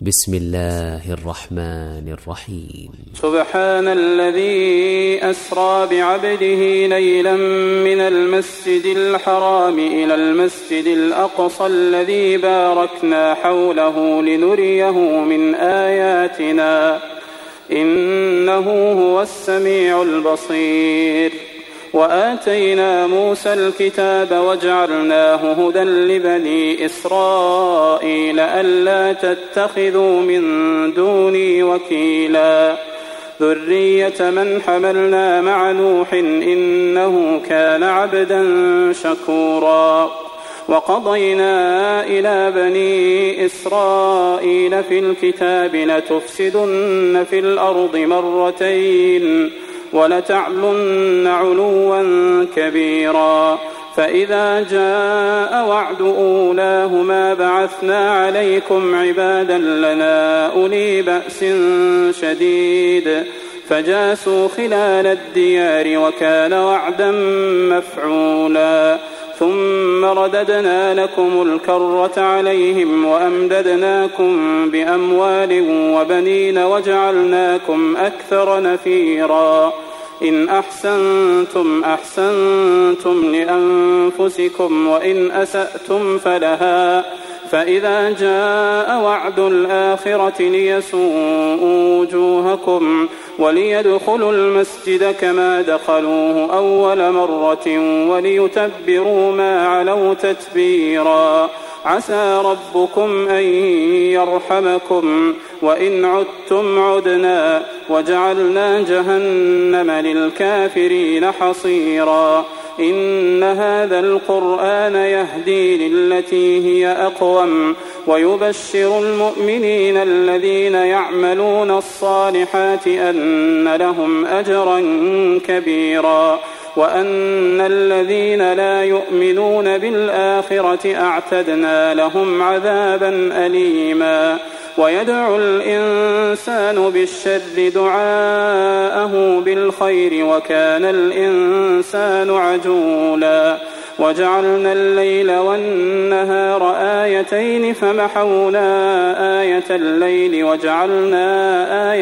بسم الله الرحمن الرحيم. سبحان الذي أسرى بعبده ليلا من المسجد الحرام إلى المسجد الأقصى الذي باركنا حوله لنريه من آياتنا إنه هو السميع البصير. وآتينا موسى الكتاب وجعلناه هدى لبني إسرائيل ألا تتخذوا من دوني وكيلا ذرية من حملنا مع نوح إنه كان عبدا شكورا. وقضينا إلى بني إسرائيل في الكتاب لتفسدن في الأرض مرتين ولتعلن علوا كبيرا. فإذا جاء وعد أولاهما بعثنا عليكم عبادا لنا أولي بأس شديد فجاسوا خلال الديار وكان وعدا مفعولا. ثم رددنا لكم الكرة عليهم وأمددناكم بأموال وبنين وجعلناكم أكثر نفيرا. إن أحسنتم أحسنتم لأنفسكم وإن أسأتم فلها. فإذا جاء وعد الآخرة ليسوءوا وجوهكم وليدخلوا المسجد كما دخلوه أول مرة وليتبروا ما علوا تتبيرا. عسى ربكم أن يرحمكم وإن عدتم عدنا وجعلنا جهنم للكافرين حصيرا. إن هذا القرآن يهدي للتي هي أقوم ويبشر المؤمنين الذين يعملون الصالحات أن لهم أجرا كبيرا وأن الذين لا يؤمنون بالآخرة أعتدنا لهم عذابا أليما. ويدعو الإنسان بالشر دعاءه بالخير وكان الإنسان عجولا. وجعلنا الليل والنهار آيتين فمحونا آية الليل وجعلنا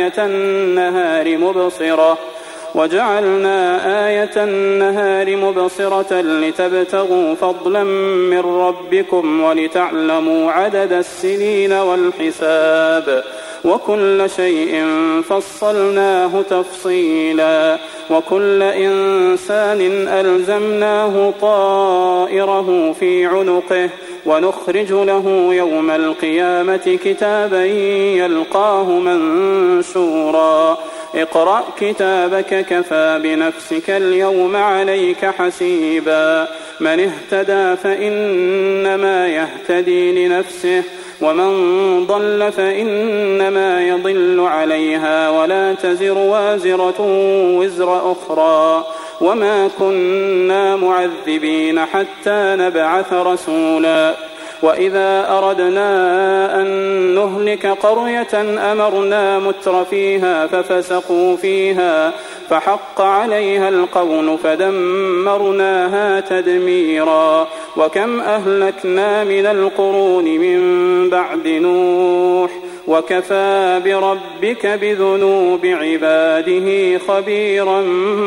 آية النهار مبصرة لتبتغوا فضلا من ربكم ولتعلموا عدد السنين والحساب وكل شيء فصلناه تفصيلا. وكل إنسان ألزمناه طائره في عنقه ونخرج له يوم القيامة كتابا يلقاه منشورا. اقرأ كتابك كفى بنفسك اليوم عليك حسيبا. من اهتدى فإنما يهتدي لنفسه ومن ضل فإنما يضل عليها ولا تزر وازرة وزر أخرى. وما كنا معذبين حتى نبعث رسولا. وإذا أردنا أن نهلك قرية أمرنا مترفيها ففسقوا فيها فحق عليها القول فدمرناها تدميرا. وكم أهلكنا من القرون من بعد نوح وكفى بربك بذنوب عباده خبيرا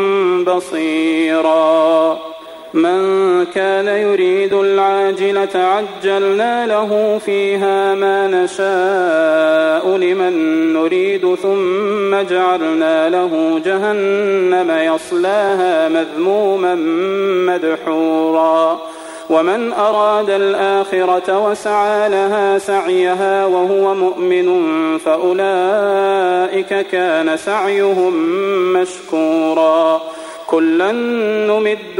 بصيرا. من كان يريد العاجلة عجلنا له فيها ما نشاء لمن نريد ثم جعلنا له جهنم يصلاها مذموما مدحورا. ومن أراد الآخرة وسعى لها سعيها وهو مؤمن فأولئك كان سعيهم مشكورا. كلا نمد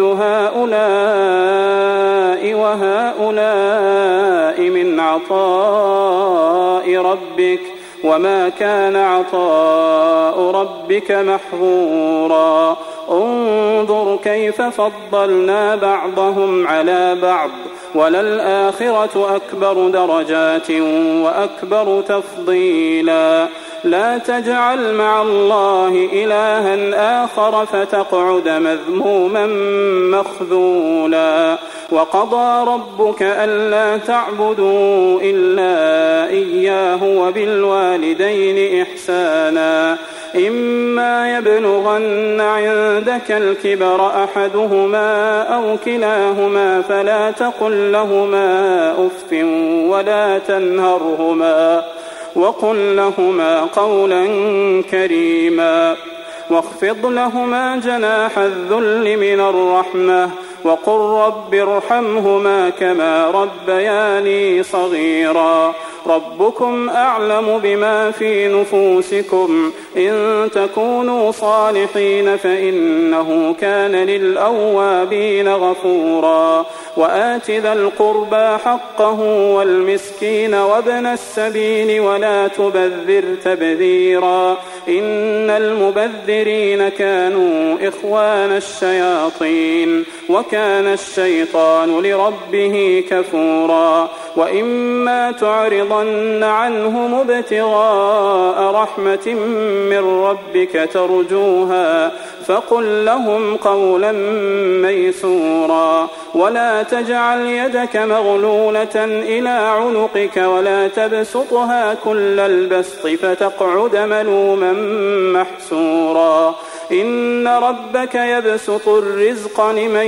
هؤلاء وهؤلاء من عطاء ربك وما كان عطاء ربك محظورا. انظر كيف فضلنا بعضهم على بعض وللآخرة أكبر درجات وأكبر تفضيلا. لا تجعل مع الله إلها آخر فتقعد مذموما مخذولا. وقضى ربك ألا تعبدوا إلا إياه وبالوالدين إحسانا إما يبلغن عندك الكبر أحدهما أو كلاهما فلا تقل لهما أف ولا تنهرهما وقل لهما قولا كريما واخفض لهما جناح الذل من الرحمة وقل رب ارحمهما كما ربياني صغيرا ربكم أعلم بما في نفوسكم إن تكونوا صالحين فإنه كان للأوابين غفورا وآت ذا القربى حقه والمسكين وابن السبيل ولا تبذر تبذيرا إن المبذرين كانوا إخوان الشياطين وكان الشيطان لربه كفورا وإما تعرضن عنهم ابتغاء رحمة من ربك ترجوها فقل لهم قولا ميسورا ولا تجعل يدك مغلولة إلى عنقك ولا تبسطها كل البسط فتقعد ملوما محسورا إن ربك يبسط الرزق لمن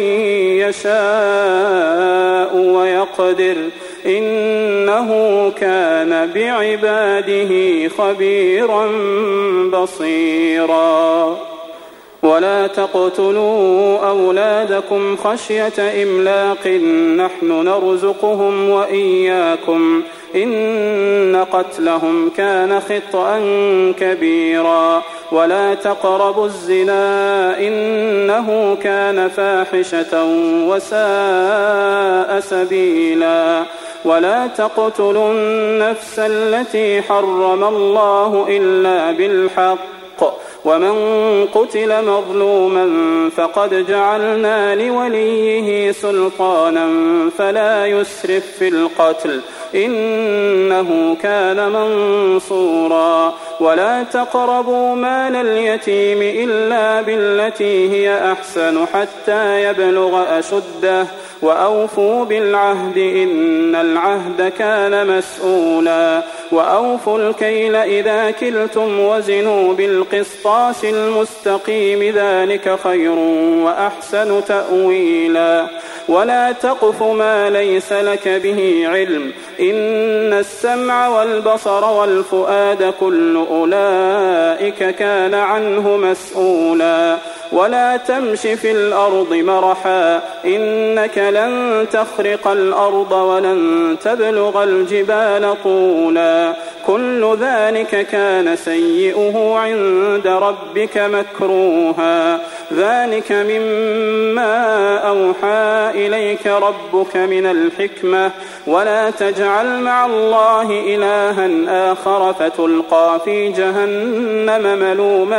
يشاء ويقدر إنه كان بعباده خبيرا بصيرا ولا تقتلوا أولادكم خشية إملاق نحن نرزقهم وإياكم إن قتلهم كان خطأ كبيرا ولا تقربوا الزنا إنه كان فاحشة وساء سبيلا ولا تقتلوا النفس التي حرم الله إلا بالحق ومن قتل مظلوما فقد جعلنا لوليه سلطانا فلا يسرف في القتل إنه كان منصورا ولا تقربوا مال اليتيم إلا بالتي هي أحسن حتى يبلغ أشده وأوفوا بالعهد إن العهد كان مسؤولا وأوفوا الكيل إذا كلتم وزنوا بالقسطاس المستقيم ذلك خير وأحسن تأويلا ولا تقف ما ليس لك به علم إن السمع والبصر والفؤاد كل أولئك كان عنه مسؤولا ولا تمش في الأرض مرحا إنك لن تخرق الأرض ولن تبلغ الجبال طولا كل ذلك كان سيئه عند ربك مكروها ذلك مما أوحى إليك ربك من الحكمة ولا تجعل مع الله إلها آخر فتلقى في جهنم ملوما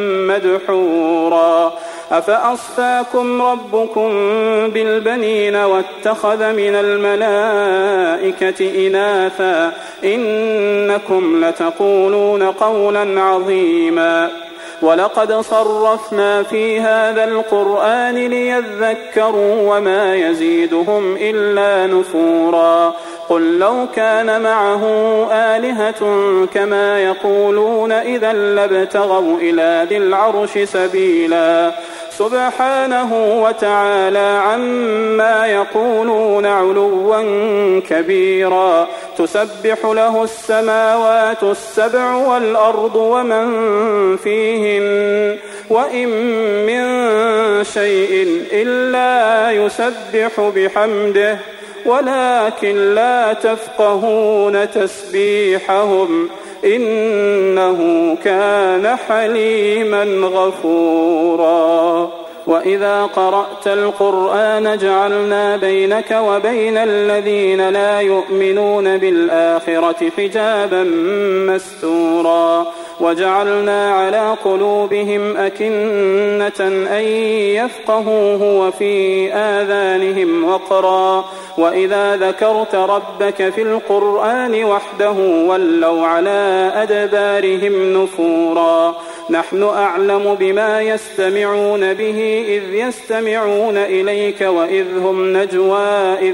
مدحورا أفأصفاكم ربكم بالبنين واتخذ من الملائكة إناثا إنكم لتقولون قولا عظيما ولقد صرفنا في هذا القرآن ليذكروا وما يزيدهم إلا نفورا قل لو كان معه آلهة كما يقولون إذا لابتغوا إلى ذي العرش سبيلا سبحانه وتعالى عما يقولون علوا كبيرا تسبح له السماوات السبع والأرض ومن فيهن وإن من شيء إلا يسبح بحمده ولكن لا تفقهون تسبيحهم إنه كان حليما غفورا وإذا قرأت القرآن جعلنا بينك وبين الذين لا يؤمنون بالآخرة حجابا مستورا وجعلنا على قلوبهم أكنة أن يفقهوه وفي آذانهم وقرا وإذا ذكرت ربك في القرآن وحده ولوا على أدبارهم نفورا نحن أعلم بما يستمعون به إذ يستمعون إليك وإذ هم نجوى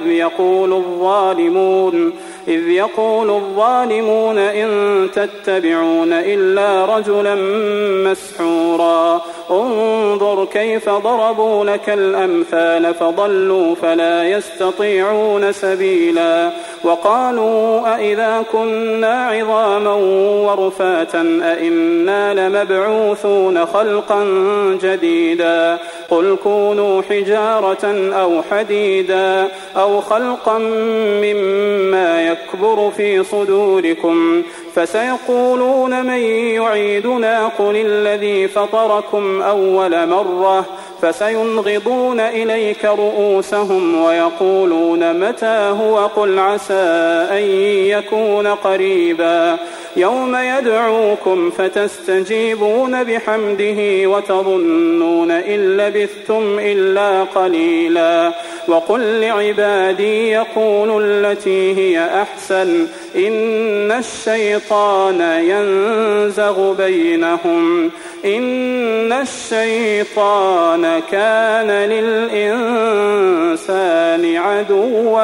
إذ يقول الظالمون إن تتبعون إلا رجلا مسحورا انظر كيف ضربوا لك الأمثال فضلوا فلا يستطيعون سبيلا وقالوا أئذا كنا عظاما ورفاتا أئنا لمبعوثون خلقا جديدا قل كونوا حجارة أو حديدا أو خلقا مما يكبر في صدوركم فسيقولون من يعيدنا قل الذي فطركم أول مرة فسينغضون إليك رؤوسهم ويقولون متى هو قل عسى أن يكون قريبا يوم يدعوكم فتستجيبون بحمده وتظنون إن لبثتم إلا قليلا وقل لعبادي يقولوا التي هي أحسن إن الشيطان ينزغ بينهم إن الشيطان كان للإنسان عدوا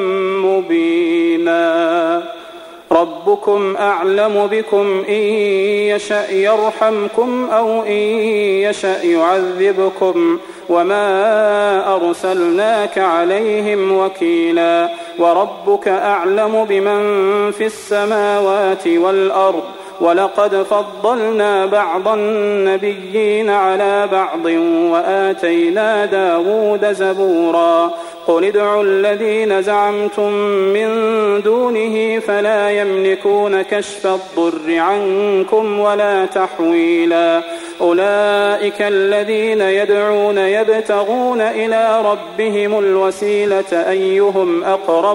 مبينا ربكم أعلم بكم إن يشأ يرحمكم أو إن يشأ يعذبكم وما أرسلناك عليهم وكيلا وربك أعلم بمن في السماوات والأرض ولقد فضلنا بعض النبيين على بعض وآتينا داود زبورا قل ادعوا الذين زعمتم من دونه فلا يملكون كشف الضر عنكم ولا تحويلا أولئك الذين يدعون يبتغون إلى ربهم الوسيلة أيهم أقرب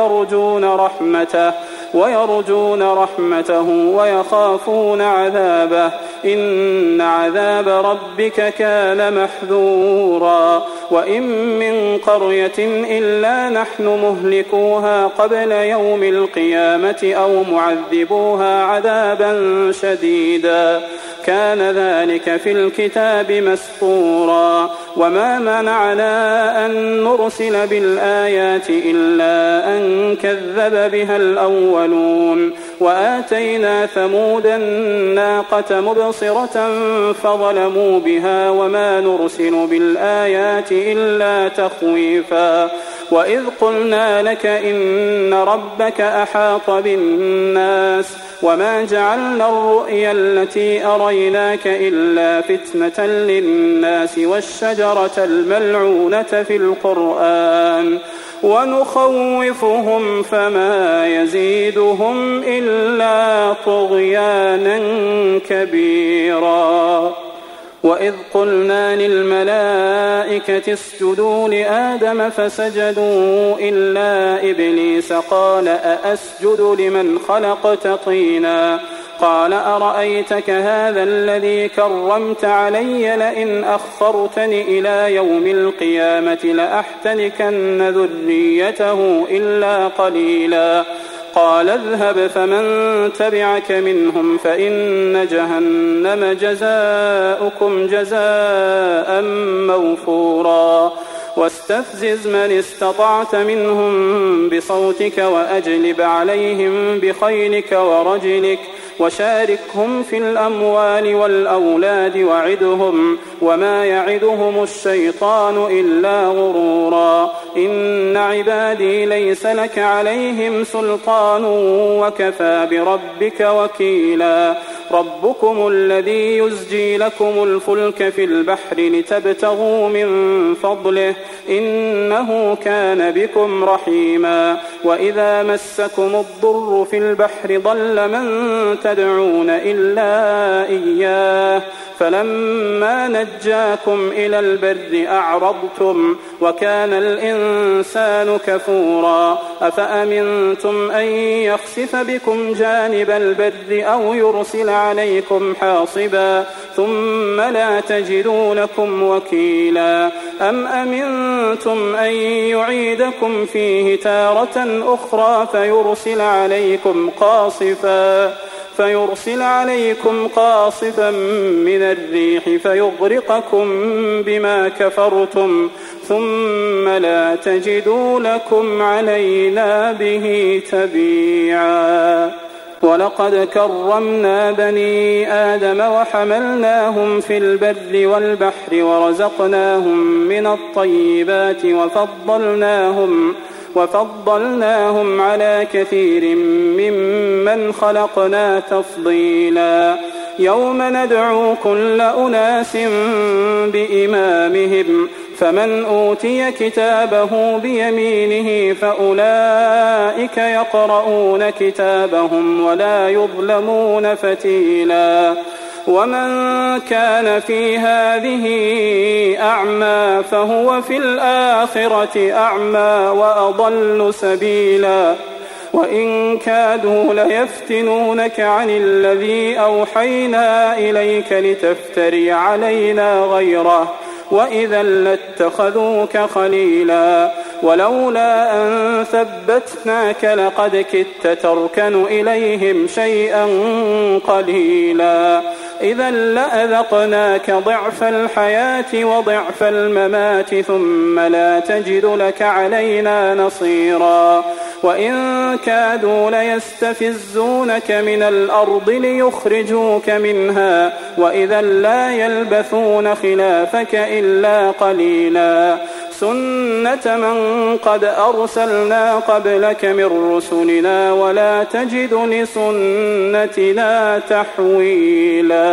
ويرجون رحمته ويخافون عذابه إن عذاب ربك كان محذورا وإن من قرية إلا نحن مهلكوها قبل يوم القيامة أو معذبوها عذابا شديدا كان ذلك في الكتاب مسطورا وما منعنا أن نرسل بالآيات إلا أن كذب بها الأولون وآتينا ثمود الناقة مبصرة فظلموا بها وما نرسل بالآيات إلا تخويفا وإذ قلنا لك إن ربك أحاط بالناس وما جعلنا الرؤيا التي أريناك إلا فتنة للناس والشجرة الملعونة في القرآن ونخوفهم فما يزيدهم إلا طغيانا كبيرا وإذ قلنا للملائكة اسجدوا لآدم فسجدوا إلا إبليس قال أأسجد لمن خلقت طينا قال أرأيتك هذا الذي كرمت علي لئن أخرتني إلى يوم القيامة لأحتنكن ذريته إلا قليلا قال اذهب فمن تبعك منهم فإن جهنم جزاؤكم جزاء موفورا واستفزز من استطعت منهم بصوتك وأجلب عليهم بخيلك ورجلك وشاركهم في الأموال والأولاد وعدهم وما يعدهم الشيطان إلا غرورا إن عبادي ليس لك عليهم سلطان وكفى بربك وكيلا ربكم الذي يزجي لكم الفلك في البحر لتبتغوا من فضله إنه كان بكم رحيما وإذا مسكم الضر في البحر ضل من تدعون إلا إياه فلما نجاكم إلى البر أعرضتم وكان الإنسان كفورا أفأمنتم أن يخسف بكم جانب البر أو يرسل عليكم حاصبا ثم لا تجدوا لكم وكيلا أم أمنتم أن يعيدكم فيه تارة أخرى فيرسل عليكم قاصفا فيرسل عليكم قاصفا من الريح فيغرقكم بما كفرتم ثم لا تجدوا لكم علينا به تبيعا. ولقد كرمنا بني آدم وحملناهم في البر والبحر ورزقناهم من الطيبات وفضلناهم على كثير ممن خلقنا تفضيلا. يوم ندعو كل أناس بإمامهم فمن أوتي كتابه بيمينه فأولئك يقرؤون كتابهم ولا يظلمون فتيلا. ومن كان في هذه أعمى فهو في الآخرة أعمى وأضل سبيلا. وإن كادوا ليفتنونك عن الذي أوحينا إليك لتفتري علينا غيره وإذا لاتخذوك خليلا. ولولا أن ثبتناك لقد كدت تركن إليهم شيئا قليلا. إذا لأذقناك ضعف الحياة وضعف الممات ثم لا تجد لك علينا نصيرا. وإن كادوا ليستفزونك من الأرض ليخرجوك منها وإذا لا يلبثون خلافك إلا قليلا. سنة من قد أرسلنا قبلك من رسلنا ولا تجد لسنتنا تحويلا.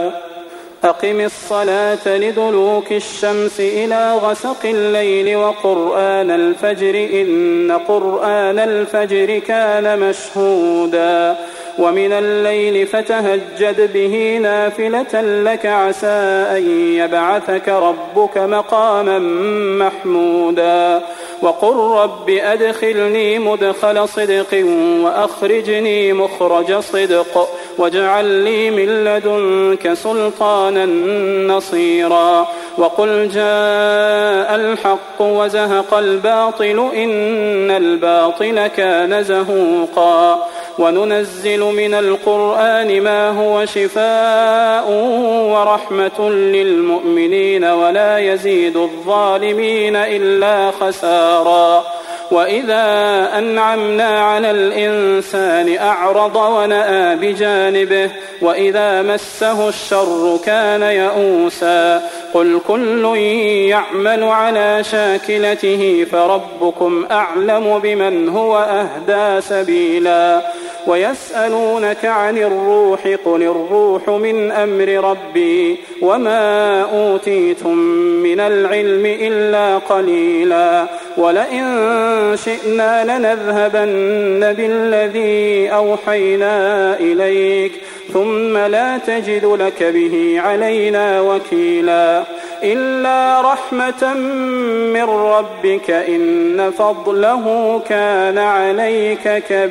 أقم الصلاة لدلوك الشمس إلى غسق الليل وقرآن الفجر إن قرآن الفجر كان مشهودا. ومن الليل فتهجد به نافلة لك عسى أن يبعثك ربك مقاما محمودا. وقل رب أدخلني مدخل صدق وأخرجني مخرج صدق واجعل لي من لدنك سلطانا نصيرا. وقل جاء الحق وزهق الباطل إن الباطل كان زهوقا. وننزل من القرآن ما هو شفاء ورحمة للمؤمنين ولا يزيد الظالمين إلا خسارا. وإذا أنعمنا على الإنسان أعرض ونأى بجانبه وإذا مسه الشر كان يئوسا. قل كل يعمل على شاكلته فربكم أعلم بمن هو أهدى سبيلا. ويسألونك عن الروح قل الروح من أمر ربي وما أوتيتم من العلم إلا قليلا. ولئن شئنا لنذهبن بالذي أوحينا إليك ثم لا تجد لك به علينا وكيلا. إلا رحمة من ربك إن فضله كان عليك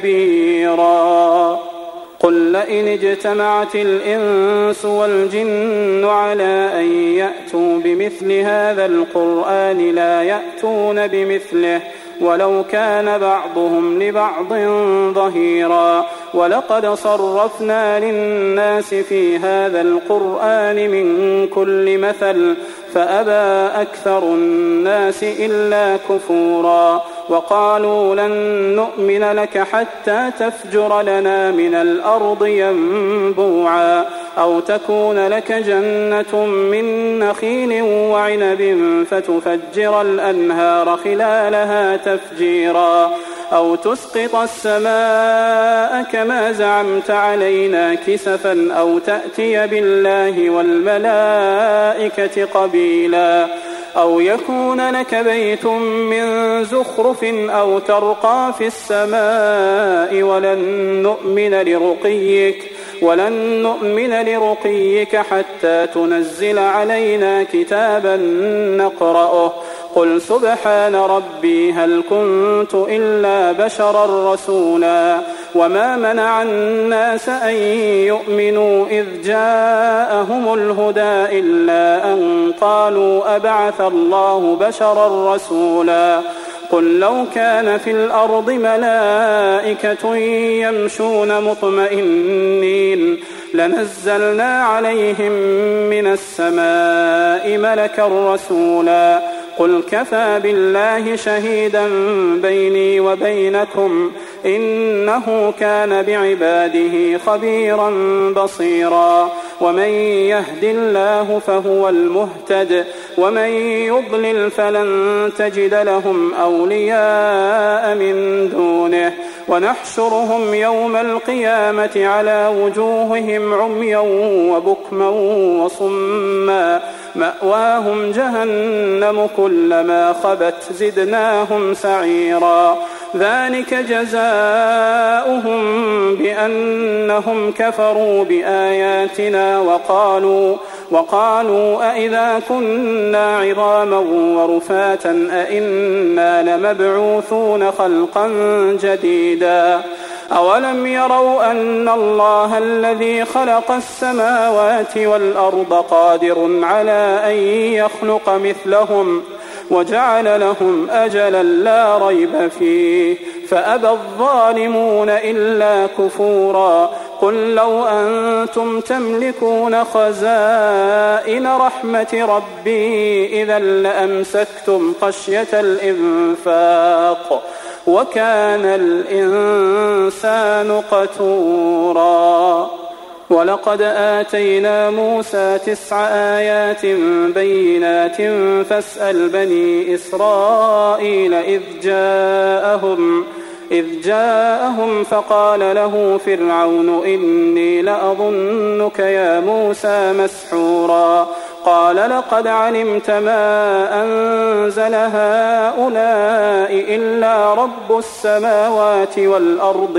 كبيرا. قل لئن اجتمعت الإنس والجن على أن يأتوا بمثل هذا القرآن لا يأتون بمثله ولو كان بعضهم لبعض ظهيرا. ولقد صرفنا للناس في هذا القرآن من كل مثل فأبى أكثر الناس إلا كفورا. وقالوا لن نؤمن لك حتى تفجر لنا من الأرض ينبوعا أو تكون لك جنة من نخيل وعنب فتفجر الأنهار خلالها تفجيرا أو تسقط السماء كما زعمت علينا كسفا أو تأتي بالله والملائكة قبيلا أو يكون لك بيت من زخرف أو ترقى في السماء ولن نؤمن لرقيك حتى تنزل علينا كتابا نقرأه. قل سبحان ربي هل كنت إلا بشرا رسولا. وما منع الناس أن يؤمنوا إذ جاءهم الهدى إلا أن قالوا أبعث الله بشرا رسولا. قل لو كان في الأرض ملائكة يمشون مطمئنين لنزلنا عليهم من السماء ملكا رسولا قل كفى بالله شهيدا بيني وبينكم إنه كان بعباده خبيرا بصيرا ومن يهد الله فهو المهتد ومن يضلل فلن تجد لهم أولياء من دونه ونحشرهم يوم القيامة على وجوههم عميا وبكما وصما مأواهم جهنم كلما خبت زدناهم سعيرا ذلك جزاؤهم بأنهم كفروا بآياتنا وقالوا أئذا كنا عظاما ورفاتا أئنا لمبعوثون خلقا جديدا أولم يروا أن الله الذي خلق السماوات والأرض قادر على أن يخلق مثلهم وجعل لهم أجلا لا ريب فيه فأبى الظالمون إلا كفورا قل لو أنتم تملكون خزائن رحمة ربي إذا لأمسكتم خشية الإنفاق وكان الإنسان قتورا ولقد آتينا موسى 9 آيات بينات فاسأل بني إسرائيل إذ جاءهم فقال له فرعون إني لأظنك يا موسى مسحورا قال لقد علمت ما أنزل هؤلاء إلا رب السماوات والأرض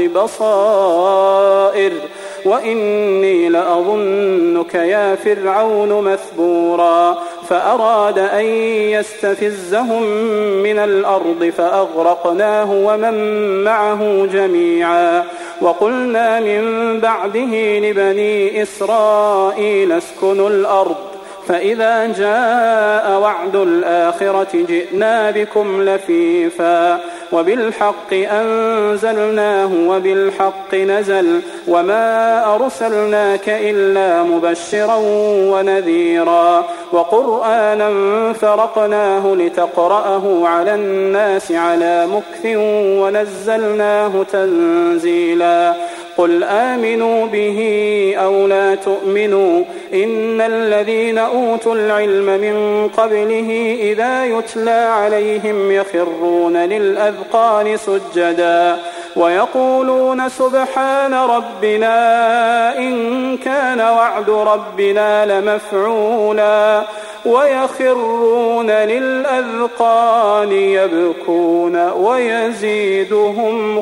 بصائر وإني لأظنك يا فرعون مثبورا فأراد أن يستفزهم من الأرض فأغرقناه ومن معه جميعا وقلنا من بعده لبني إسرائيل اسكنوا الأرض فإذا جاء وعد الآخرة جئنا بكم لفيفا وبالحق أنزلناه وبالحق نزل وما أرسلناك إلا مبشرا ونذيرا وقرآنا فرقناه لتقرأه على الناس على مكث ونزلناه تنزيلا قل آمنوا به أو لا تؤمنوا إن الذين أوتوا العلم من قبله إذا يتلى عليهم يخرون للأذقان سجدا ويقولون سبحان ربنا إن كان وعد ربنا لمفعولا ويخرون للأذقان يبكون ويزيدهم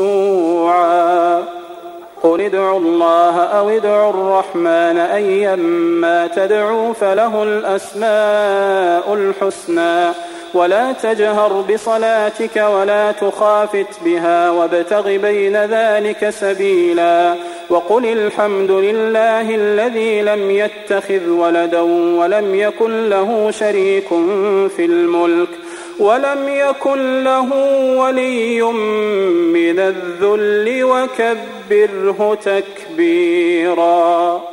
خشوعا قل ادعوا الله أو ادعوا الرحمن أيما تدعوا فله الأسماء الحسنى ولا تجهر بصلاتك ولا تخافت بها وابتغ بين ذلك سبيلا وقل الحمد لله الذي لم يتخذ ولدا ولم يكن له شريك في الملك ولم يكن له ولي من الذل وكبره تكبيرا.